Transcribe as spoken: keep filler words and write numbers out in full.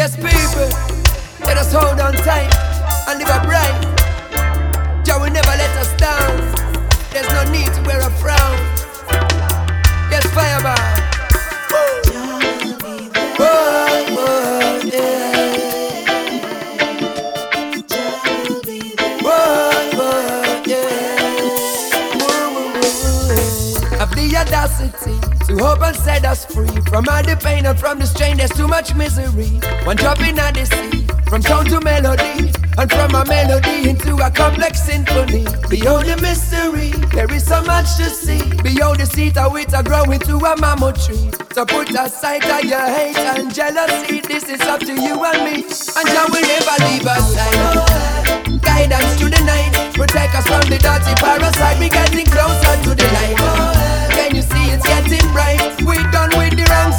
Yes, people, let us hold on tight and live up right. Jah will never let us down. There's no need to wear a frown. Yes, fireman. Jah will be there. Whoa, whoa, yeah. Jah will be there. Whoa, whoa, yeah. Whoa, whoa, whoa. Have the audacity to hope and set us free from all the pain and from the strain. There's too much misery. One drop in the sea, from sound to melody, and from a melody into a complex symphony. Beyond the mystery, there is so much to see. Beyond the seed of it a grow into a mammoth tree. So put aside all your hate and jealousy. This is up to you and me, and Jah will never leave us side. Guidance through the night, protect us from the dirty parasite. We getting closer to the light. Can you see it's getting bright? We done with the wrong